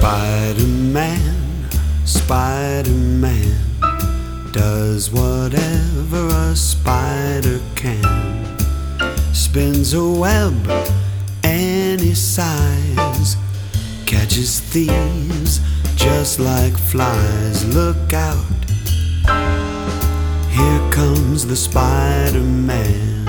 Spider-Man, Spider-Man does whatever a spider can. Spins a web any size, catches thieves just like flies. Look out, here comes the Spider-Man.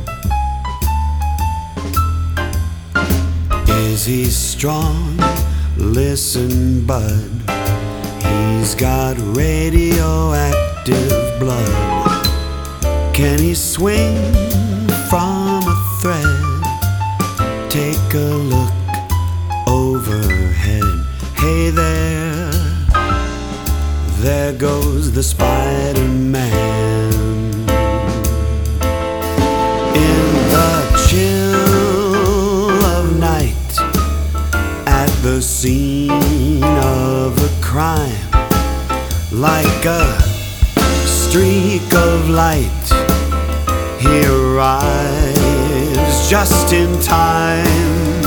Is he strong? Listen, bud, he's got radioactive blood. Can he swing from a thread? Take a look overhead. Hey there, there goes the Spider-Man. In the chill of night, at the scene of a crime, like a streak of light, he arrives just in time.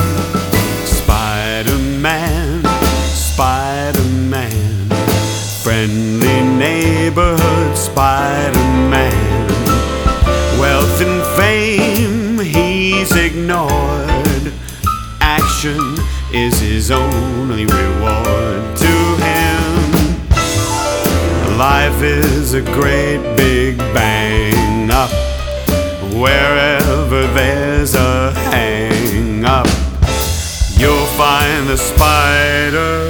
Spider-Man, Spider-Man, friendly neighborhood Spider-Man. Wealth and fame he's ignored, action is his only reward. To him, life is a great big bang up. Wherever there's a hang up, you'll find the spider